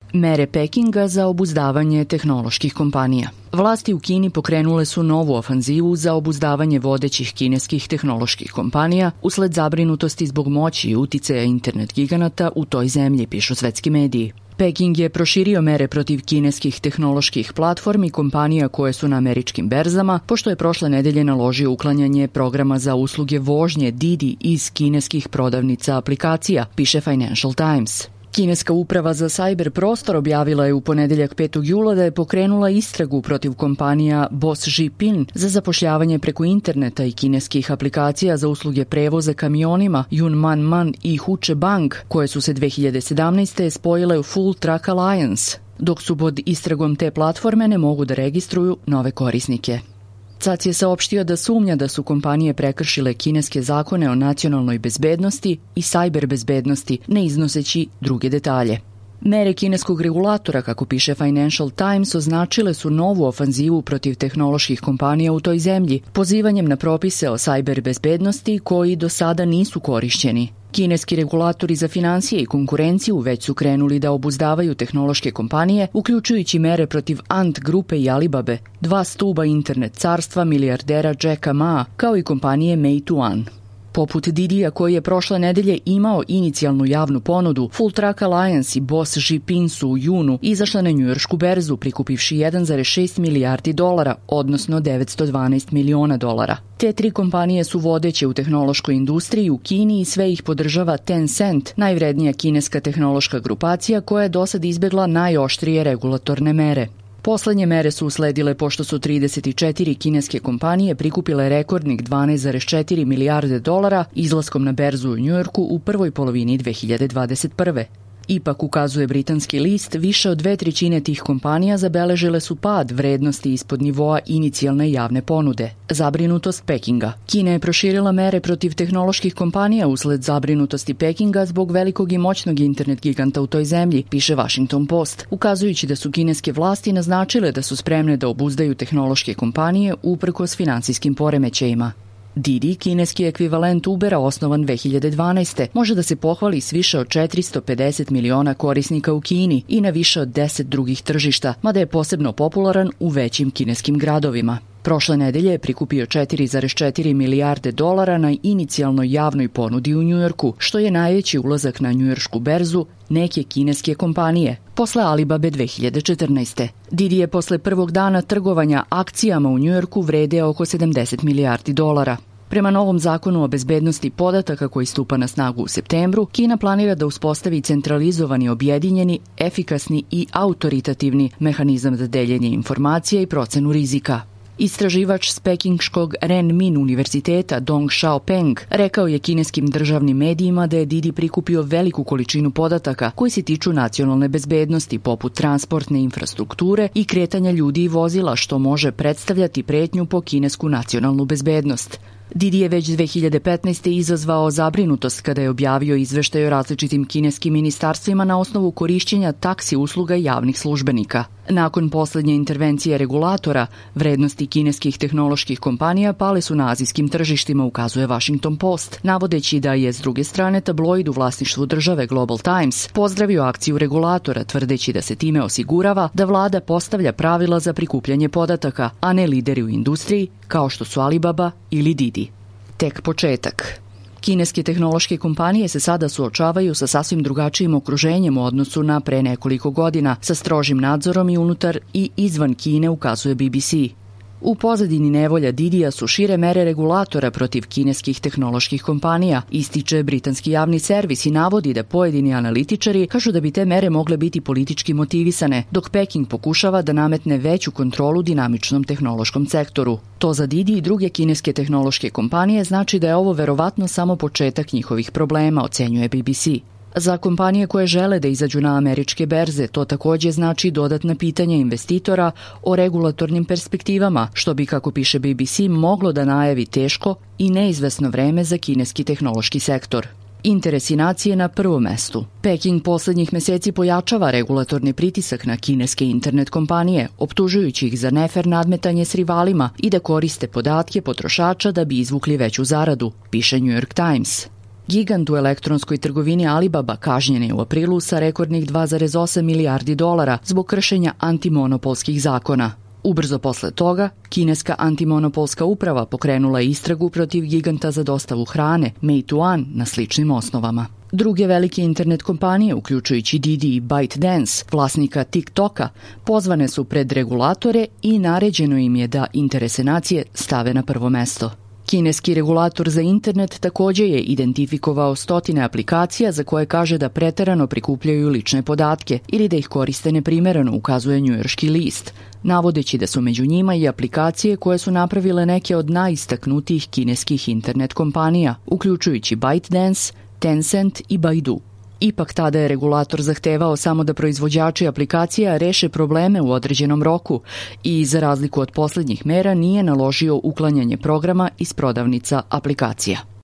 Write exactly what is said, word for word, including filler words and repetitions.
Mere Pekinga za obuzdavanje tehnoloških kompanija. Vlasti u Kini pokrenule su novu ofanzivu za obuzdavanje vodećih kineskih tehnoloških kompanija usled zabrinutosti zbog moći i uticaja internet giganata u toj zemlji, pišu svetski mediji. Peking je proširio mere protiv kineskih tehnoloških platformi i kompanija koje su na američkim berzama, pošto je prošle nedelje naložio uklanjanje programa za usluge vožnje Didi iz kineskih prodavnica aplikacija, piše Financial Times. Kineska uprava za sajber prostor objavila je u ponedeljak petog jula da je pokrenula istragu protiv kompanija Boss Zhipin za zapošljavanje preko interneta i kineskih aplikacija za usluge prevoza kamionima Yunmanman i Huche Bank, koje su se dve hiljade sedamnaeste. spojile u Full Truck Alliance, dok su pod istragom te platforme ne mogu da registruju nove korisnike. C A C je saopštio da sumnja da su kompanije prekršile kineske zakone o nacionalnoj bezbednosti i sajber bezbednosti, ne iznoseći druge detalje. Mere kineskog regulatora, kako piše Financial Times, označile su novu ofanzivu protiv tehnoloških kompanija u toj zemlji, pozivanjem na propise o sajber bezbednosti koji do sada nisu korišćeni. Kineski regulatori za finansije i konkurenciju već su krenuli da obuzdavaju tehnološke kompanije, uključujući mere protiv Ant grupe i Alibabe, dva stuba internet carstva milijardera Jacka Ma, kao i kompanije Meituan. Poput Didija, koji je prošle nedelje imao inicijalnu javnu ponudu, Full Truck Alliance i Boss Zhipin su u junu izašla na njujoršku berzu prikupivši jedan zarez šest milijardi dolara, odnosno devetsto dvanaest miliona dolara. Te tri kompanije su vodeće u tehnološkoj industriji u Kini i sve ih podržava Tencent, najvrednija kineska tehnološka grupacija koja je do sad izbegla najoštrije regulatorne mere. Poslednje mere su usledile pošto su trideset četiri kineske kompanije prikupile rekordnih dvanaest zarez četiri milijarde dolara izlaskom na berzu u Njujorku u prvoj polovini dve hiljade dvadeset prve. Ipak, ukazuje britanski list, više od dve trećine tih kompanija zabeležile su pad vrednosti ispod nivoa inicijalne javne ponude. Zabrinutost Pekinga. Kina je proširila mere protiv tehnoloških kompanija usled zabrinutosti Pekinga zbog velikog i moćnog internet giganta u toj zemlji, piše Washington Post, ukazujući da su kineske vlasti naznačile da su spremne da obuzdaju tehnološke kompanije uprkos finansijskim poremećajima. Didi, kineski ekvivalent Ubera osnovan dve hiljade dvanaeste. može da se pohvali s više od četiristo pedeset miliona korisnika u Kini i na više od deset drugih tržišta, mada je posebno popularan u većim kineskim gradovima. Prošle nedelje je prikupio četiri zarez četiri milijarde dolara na inicijalnoj javnoj ponudi u Njujorku, što je najveći ulazak na njujoršku berzu neke kineske kompanije, posle Alibabe dve hiljade četrnaeste. Didi je posle prvog dana trgovanja akcijama u Njujorku vredeo oko sedamdeset milijardi dolara. Prema novom zakonu o bezbednosti podataka koji stupa na snagu u septembru, Kina planira da uspostavi centralizovani, objedinjeni, efikasni i autoritativni mehanizam za deljenje informacija i procenu rizika. Istraživač s pekingškog Renmin univerziteta Dong Xiaopeng rekao je kineskim državnim medijima da je Didi prikupio veliku količinu podataka koji se tiču nacionalne bezbednosti, poput transportne infrastrukture i kretanja ljudi i vozila, što može predstavljati pretnju po kinesku nacionalnu bezbednost. Didi je već dve hiljade petnaeste. izazvao zabrinutost kada je objavio izveštaj o različitim kineskim ministarstvima na osnovu korišćenja taksi usluga javnih službenika. Nakon poslednje intervencije regulatora, vrednosti kineskih tehnoloških kompanija pale su na azijskim tržištima, ukazuje Washington Post, navodeći da je s druge strane tabloid u vlasništvu države Global Times pozdravio akciju regulatora, tvrdeći da se time osigurava da vlada postavlja pravila za prikupljanje podataka, a ne lideri u industriji kao što su Alibaba ili Didi. Tek početak. Kineske tehnološke kompanije se sada suočavaju sa sasvim drugačijim okruženjem u odnosu na pre nekoliko godina, sa strožim nadzorom i unutar i izvan Kine, ukazuje B B C. U pozadini nevolja Didija su šire mere regulatora protiv kineskih tehnoloških kompanija, ističe britanski javni servis i navodi da pojedini analitičari kažu da bi te mere mogle biti politički motivisane, dok Peking pokušava da nametne veću kontrolu dinamičnom tehnološkom sektoru. To za Didi i druge kineske tehnološke kompanije znači da je ovo verovatno samo početak njihovih problema, ocenjuje B B C. Za kompanije koje žele da izađu na američke berze, to takođe znači dodatna pitanja investitora o regulatornim perspektivama, što bi, kako piše B B C, moglo da najavi teško i neizvesno vreme za kineski tehnološki sektor. Interesi nacije na prvom mestu. Peking poslednjih meseci pojačava regulatorni pritisak na kineske internet kompanije, optužujući ih za nefer nadmetanje s rivalima i da koriste podatke potrošača da bi izvukli veću zaradu, piše New York Times. Gigant u elektronskoj trgovini Alibaba kažnjen je u aprilu sa rekordnih dva zarez osam milijardi dolara zbog kršenja antimonopolskih zakona. Ubrzo posle toga, kineska antimonopolska uprava pokrenula je istragu protiv giganta za dostavu hrane, Meituan, na sličnim osnovama. Druge velike internet kompanije, uključujući Didi i ByteDance, vlasnika TikToka, pozvane su pred regulatore i naređeno im je da interese nacije stave na prvo mesto. Kineski regulator za internet takođe je identifikovao stotine aplikacija za koje kaže da preterano prikupljaju lične podatke ili da ih koriste neprimereno, ukazuje njujorški list, navodeći da su među njima i aplikacije koje su napravile neke od najistaknutijih kineskih internet kompanija, uključujući ByteDance, Tencent i Baidu. Ipak tada je regulator zahtevao samo da proizvođači aplikacija reše probleme u određenom roku i, za razliku od poslednjih mera, nije naložio uklanjanje programa iz prodavnica aplikacija.